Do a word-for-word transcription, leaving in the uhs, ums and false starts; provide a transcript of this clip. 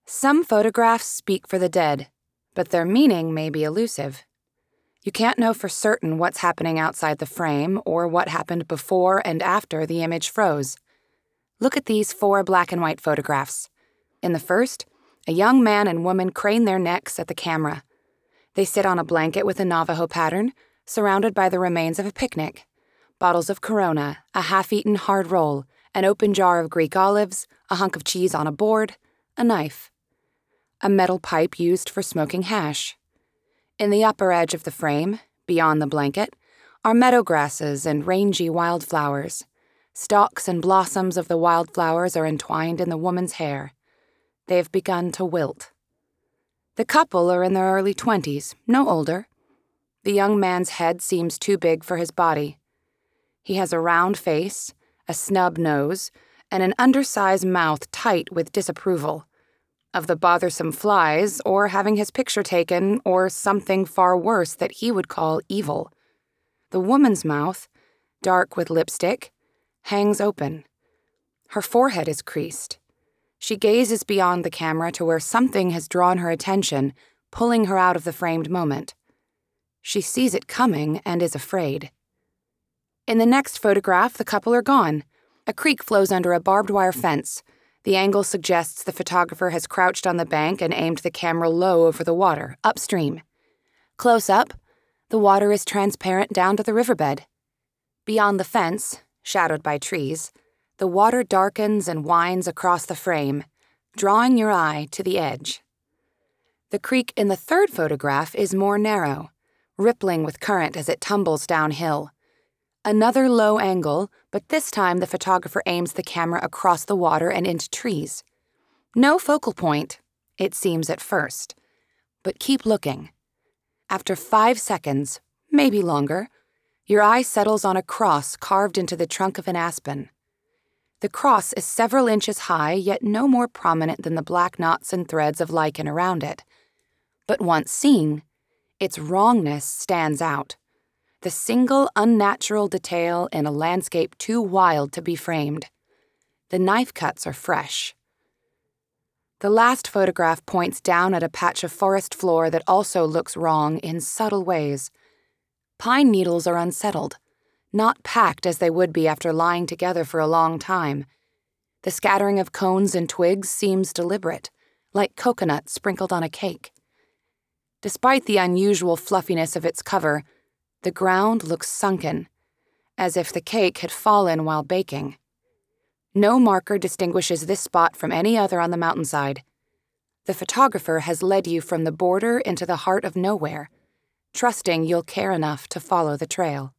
Some photographs speak for the dead, but their meaning may be elusive. You can't know for certain what's happening outside the frame or what happened before and after the image froze. Look at these four black and white photographs. In the first, a young man and woman crane their necks at the camera. They sit on a blanket with a Navajo pattern, surrounded by the remains of a picnic. Bottles of Corona, a half-eaten hard roll, an open jar of Greek olives, a hunk of cheese on a board, a knife. A metal pipe used for smoking hash. In the upper edge of the frame, beyond the blanket, are meadow grasses and rangy wildflowers. Stalks and blossoms of the wildflowers are entwined in the woman's hair. They have begun to wilt. The couple are in their early twenties, no older. The young man's head seems too big for his body. He has a round face, a snub nose, and an undersized mouth tight with disapproval of the bothersome flies, or having his picture taken, or something far worse that he would call evil. The woman's mouth, dark with lipstick, hangs open. Her forehead is creased. She gazes beyond the camera to where something has drawn her attention, pulling her out of the framed moment. She sees it coming and is afraid. In the next photograph, the couple are gone. A creek flows under a barbed wire fence. The angle suggests the photographer has crouched on the bank and aimed the camera low over the water, upstream. Close up, the water is transparent down to the riverbed. Beyond the fence, shadowed by trees, the water darkens and winds across the frame, drawing your eye to the edge. The creek in the third photograph is more narrow, rippling with current as it tumbles downhill. Another low angle, but this time the photographer aims the camera across the water and into trees. No focal point, it seems at first. But keep looking. After five seconds, maybe longer, your eye settles on a cross carved into the trunk of an aspen. The cross is several inches high, yet no more prominent than the black knots and threads of lichen around it. But once seen, its wrongness stands out. The single unnatural detail in a landscape too wild to be framed. The knife cuts are fresh. The last photograph points down at a patch of forest floor that also looks wrong in subtle ways. Pine needles are unsettled, not packed as they would be after lying together for a long time. The scattering of cones and twigs seems deliberate, like coconut sprinkled on a cake. Despite the unusual fluffiness of its cover, the ground looks sunken, as if the cake had fallen while baking. No marker distinguishes this spot from any other on the mountainside. The photographer has led you from the border into the heart of nowhere, trusting you'll care enough to follow the trail.